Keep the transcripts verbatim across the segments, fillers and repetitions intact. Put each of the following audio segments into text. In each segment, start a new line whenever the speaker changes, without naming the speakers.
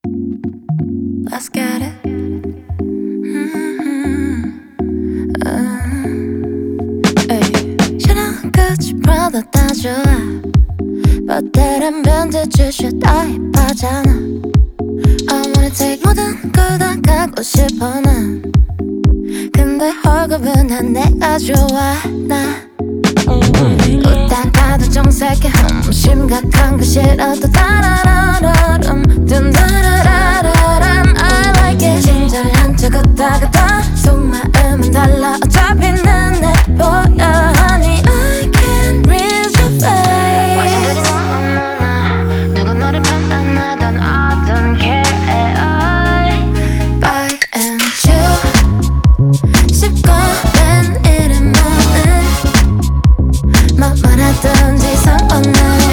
Let's get it. Mm-hmm. uh, Chanel, Gucci, Prada 다 좋아. But 때란 빈티지 다 힙하잖아. I wanna take 모든 걸 다 갖고 싶어 난. 근데 월급은 난 내가 좋아 나. 웃다가도 정색해. 음, 심각한 거 싫어도 따라라라람 든다라라라람 I like it. 친절한 척 웃다가도 속마음은 달라. 어차피 난 내 보여 honey. I can't read your face. 누가 너를 판단하던 I don't care. Buy and chew 쉽고 된 이름 없는 뭐라든지 상관나요.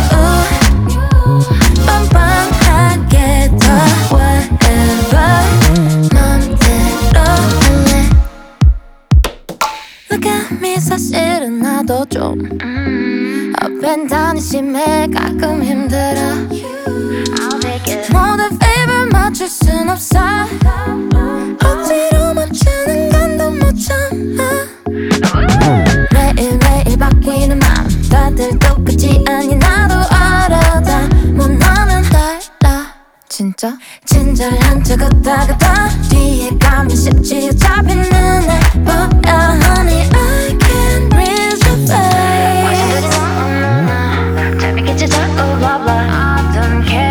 뻔뻔하게 더 whatever 맘대로 할래. Look at me 사실은 나도 좀 up and down이 심해. 가끔 힘들어. 모두 favor 맞출 순 없어. 억지로 맞추는 건 더 못 참아. 매일매일 바뀌는 맘 다들 똑같지 않니 나도 알아. 다 원하는 달라 진짜. 친절한 척 웃다가도 뒤에 가면 쉽지. 어차피 눈에 보여 honey. I can't read your face. 재밌겠지 자꾸 blah blah I don't care.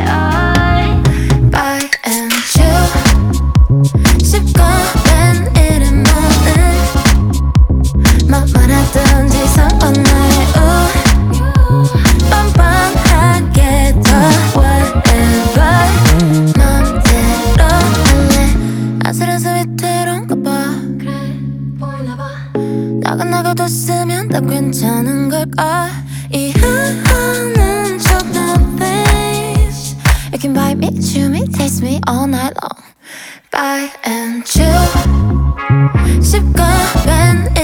Buy and chew 쉽고 된 이름 없는 뭐라든지 상관나요. 뻔뻔하게 더 whatever 맘대로 할래. 아슬아슬 위태로운가 봐. 그래 보이나 봐. 나가 나가뒀으면 다 괜찮은 걸까. 이해하는 척 no please. You can bite me, chew me, taste me all night long. Buy and chew 쉽고 된